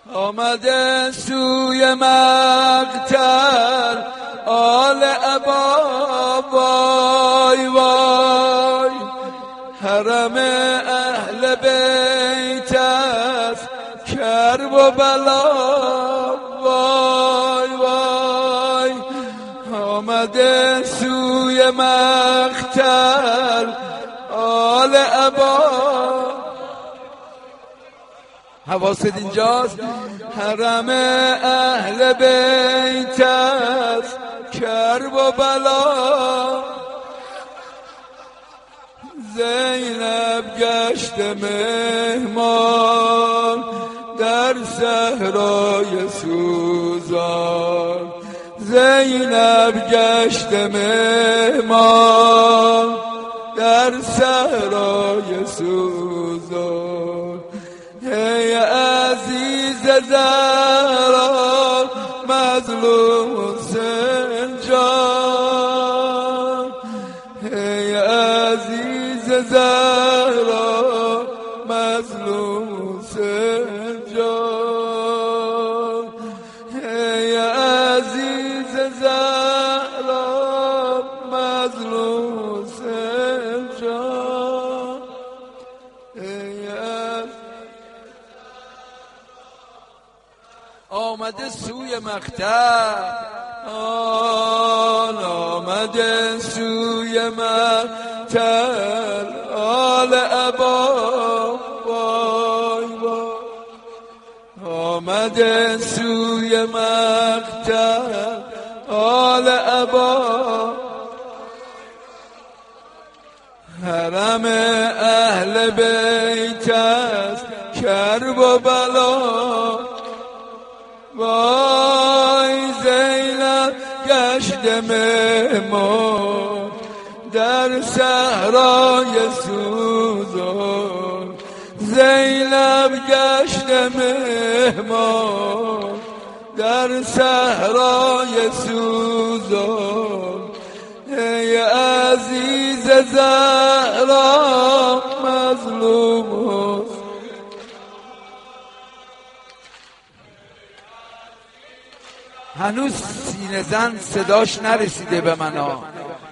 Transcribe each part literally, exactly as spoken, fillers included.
آمده سوی مقتل آل ابا، وای وای حرم اهل بیت است کرب و بلا، وای وای آمده سوی مقتل آل ابا. حواست اینجاست. حرم اهل بیت است کرب و بلا، زینب گشت مهمان در صحرای سوزان، زینب گشت مهمان در صحرای سوزان. ای عزیز زهرا مظلوم حسین جان، ای عزیز زهرا مظلوم حسین جان، ای عزیز زهرا مظلوم حسین جان، ای آمده سوی مقتل، آن آمده سوی مقتل آل ابا، وای وای آمده سوی مقتل آل ابا. حرم اهل بیت است کرب و بلا، وای زینب گشت مهمان در صحرای سوزان، زینب گشت مهمان در صحرای سوزان، ای عزیز زهرا مظلوم. هنوز سینه زن صداش نرسیده به من ها.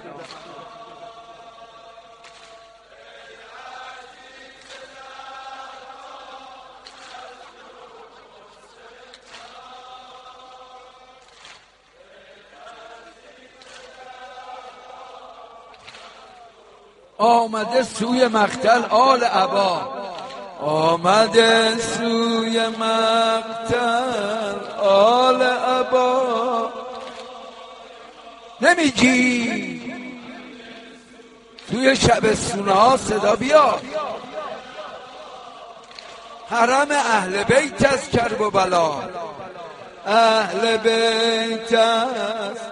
آمده سوی مقتل آل ابا، آمده سوی مقتل آل ابا. نمیگی توی شبستونه ها صدا بیاد. حرم اهل بیت است کرب و بلا، اهل بیت است.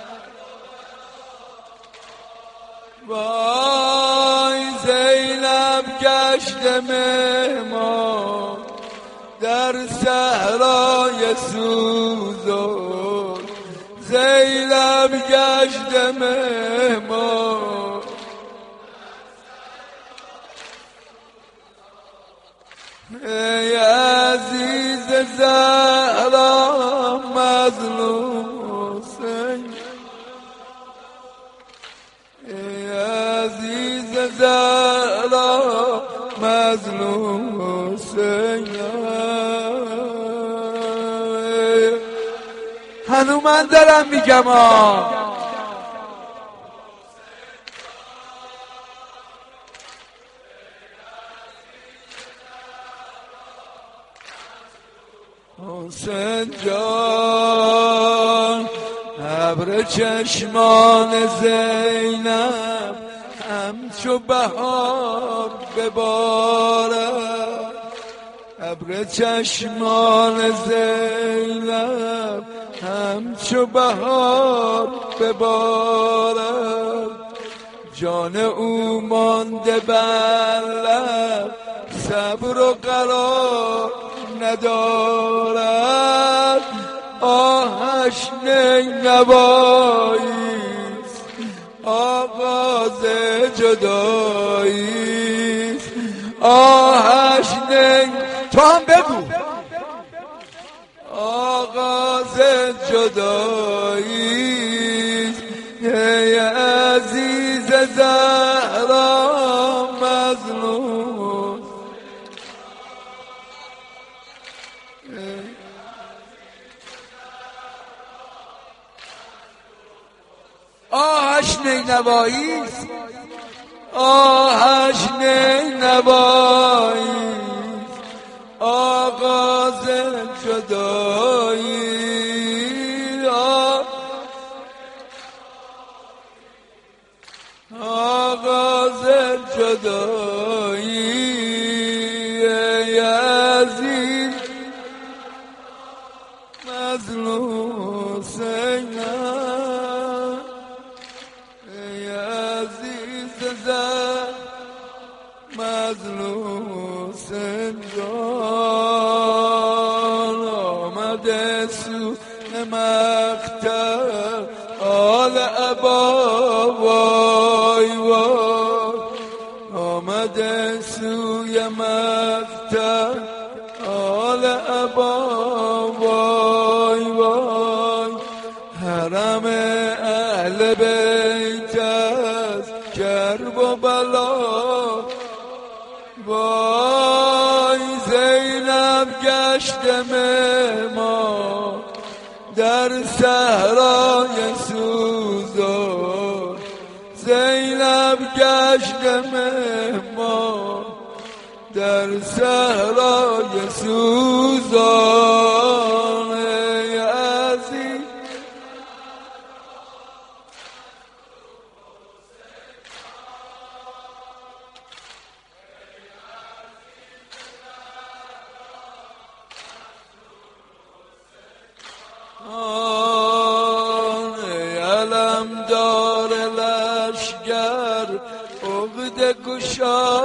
وای زینب گشت مهمان در صحرای سوزان، زینب گشت مهمان ای عزیز زهرا مظلوم حسین، ای عزیز زهرا مظلوم حسین. هنو من دارم میگم ها. حسین جان ابر چشمان زینب همچو بهار ببارد، ابر چشمان زینب همچو بهار ببارد، جان او مانده بر لب صبر و قرار ندارد، آهش نینواییست آغاز جداییست، آهش نین تو هم بگو جدایی ای عزیز زهرا مظلوم آهش نینواییست آهش نینواییست آغاز جدایی آغاز جدایی ای عزیز مظلوم سینم ای عزیز زر مظلوم سنجان آمده سو مقتل آل عبا وای وای آمده سوی مقتل آل عبا وای وای حرم اهل بیت از کرب و بلا وای زینب گشت مهمان در صحرای سوزان زینب گشت مهمان در صحرای سوزان ای عزیز علم دار لشگر عقد گشا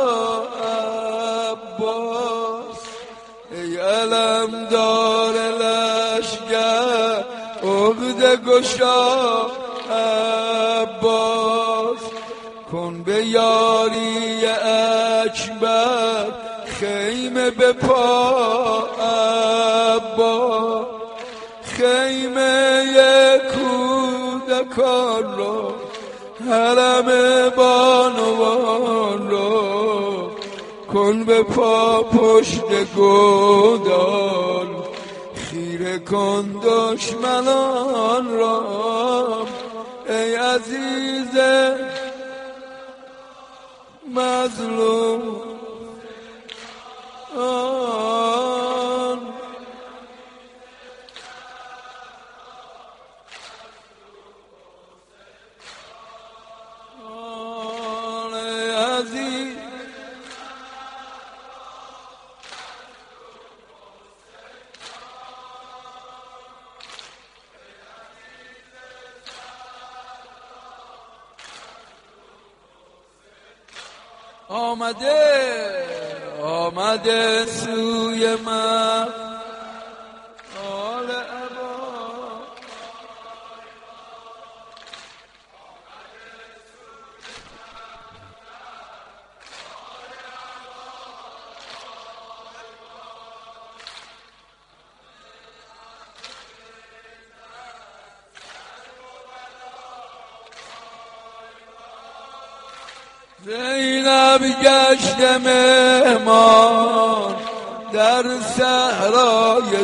عباس ای علم دار لشگر عقد گشا عباس کن به یاری اکبر خیمه به پا عباس خیمه کودکان را حرم بانوان را کن به پا پشت گودال خیره کن دشمنان را ای عزیز مظلوم آمده آمده سوی من آل عبا زینب گشت مهمان در صحرای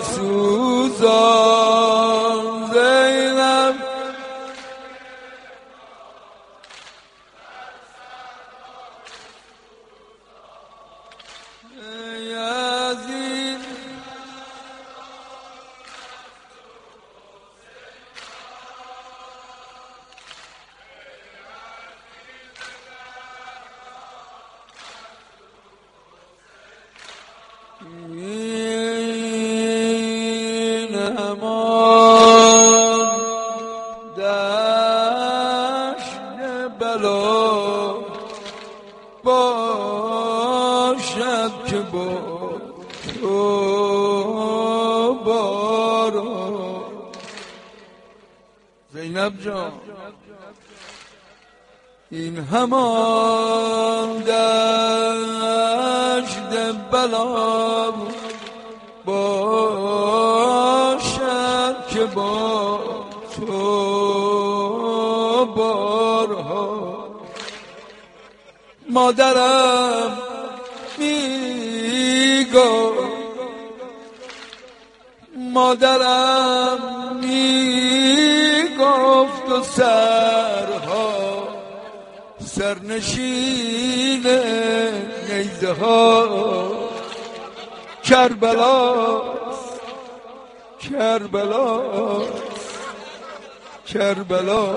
سوزان زینب ای عزیز این همان دشت بلا باشد که با تو بارا زینب جان این همان دشت بلا باشد که با مادرم میگو مادرم میگفت و سرها سرنشین نیزه ها کربلاست کربلاست کربلا.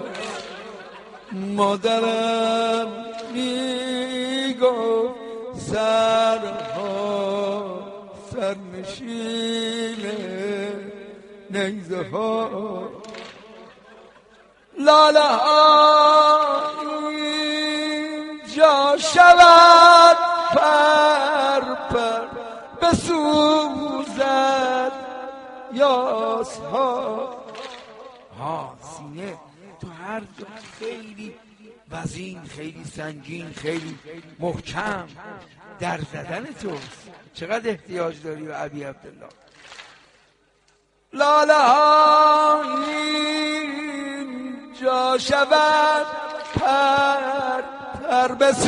مادرم میگفت سرها سرنشین نیزه ها لاله ها اینجا شود پر پر بسوزد یاس ها ها سینه تو هر جا خیلی وزین خیلی سنگین خیلی محکم در زدن توست. چقدر احتیاج داری به ابی عبدالله. لاله ها اینجا شود پر پر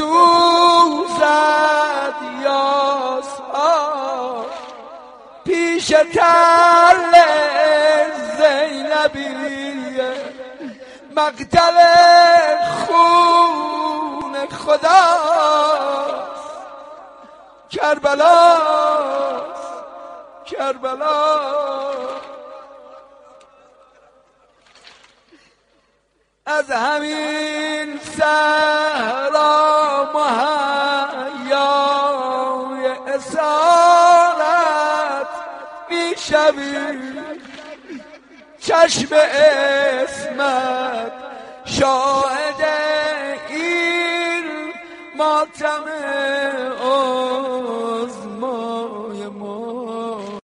بسوزد یاس ها پیش تل زینبیه مقتل خون خداست کربلاست کربلا. از همین صحرا مهیای اسارت میشوی چشم اسمت شاهد این ماتم